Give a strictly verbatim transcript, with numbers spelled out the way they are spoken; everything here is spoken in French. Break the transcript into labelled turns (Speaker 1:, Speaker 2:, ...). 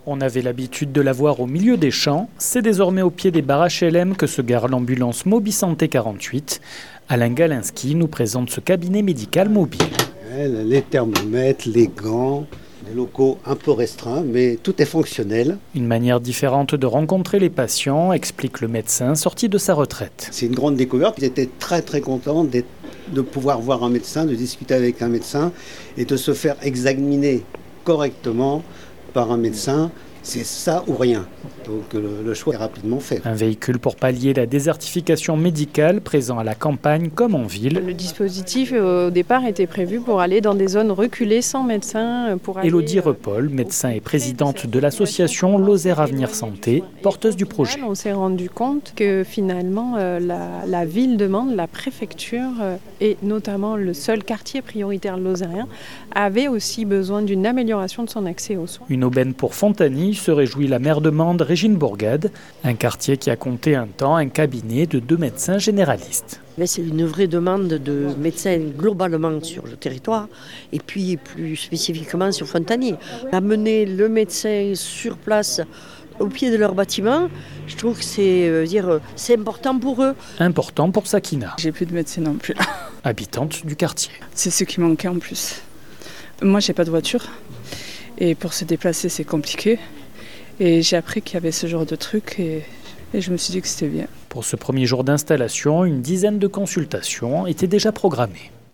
Speaker 1: On avait l'habitude de la voir au milieu des champs. C'est désormais au pied des barres H L M que se gare l'ambulance Mobisanté quarante-huit. Alain Galinski nous présente ce cabinet médical mobile.
Speaker 2: Les thermomètres, les gants, des locaux un peu restreints, mais tout est fonctionnel.
Speaker 1: Une manière différente de rencontrer les patients, explique le médecin sorti de sa retraite.
Speaker 2: C'est une grande découverte. J'étais très très content d'être, de pouvoir voir un médecin, de discuter avec un médecin et de se faire examiner correctement par un médecin. C'est ça ou rien. Donc le, le choix est rapidement fait.
Speaker 1: Un véhicule pour pallier la désertification médicale présent à la campagne comme en ville.
Speaker 3: Le dispositif au départ était prévu pour aller dans des zones reculées sans médecin. Pour aller
Speaker 1: Élodie Repaul, médecin et présidente de l'association Lozère Avenir Santé, porteuse du projet.
Speaker 3: On s'est rendu compte que finalement la, la ville de Mende, la préfecture et notamment le seul quartier prioritaire lozérien avait aussi besoin d'une amélioration de son accès aux soins.
Speaker 1: Une aubaine pour Fontany, se réjouit la maire de Mende, Régine Bourgade, un quartier qui a compté un temps un cabinet de deux médecins généralistes.
Speaker 4: Mais c'est une vraie demande de médecins globalement sur le territoire et puis plus spécifiquement sur Fontany. Amener le médecin sur place au pied de leur bâtiment, je trouve que c'est, euh, dire, c'est important pour eux.
Speaker 1: Important pour Sakina.
Speaker 5: J'ai plus de médecin non plus.
Speaker 1: Habitante du quartier.
Speaker 5: C'est ce qui manquait en plus. Moi, j'ai pas de voiture et pour se déplacer, c'est compliqué. Et j'ai appris qu'il y avait ce genre de truc et, et je me suis dit que c'était bien.
Speaker 1: Pour ce premier jour d'installation, une dizaine de consultations étaient déjà programmées.